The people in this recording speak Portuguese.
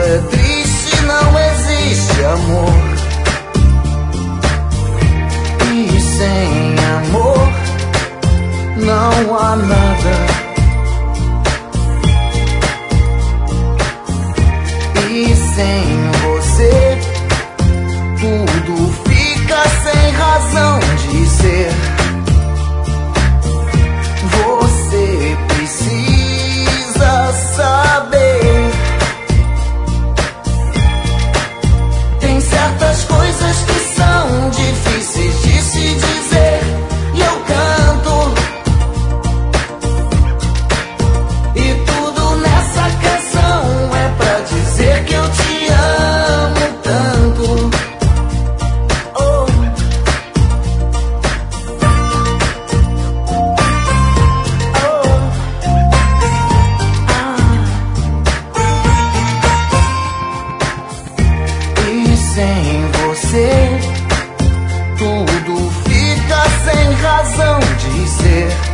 é triste, não existe amor. E sem amor não há nada. E sem você tudo fica sem razão de ser. Você precisa saber. Tem certas coisas que são difíceis de se dizer, e eu canto. E tudo nessa canção é pra dizer que eu te amo tanto. Oh. E sem você tudo fica sem razão de ser.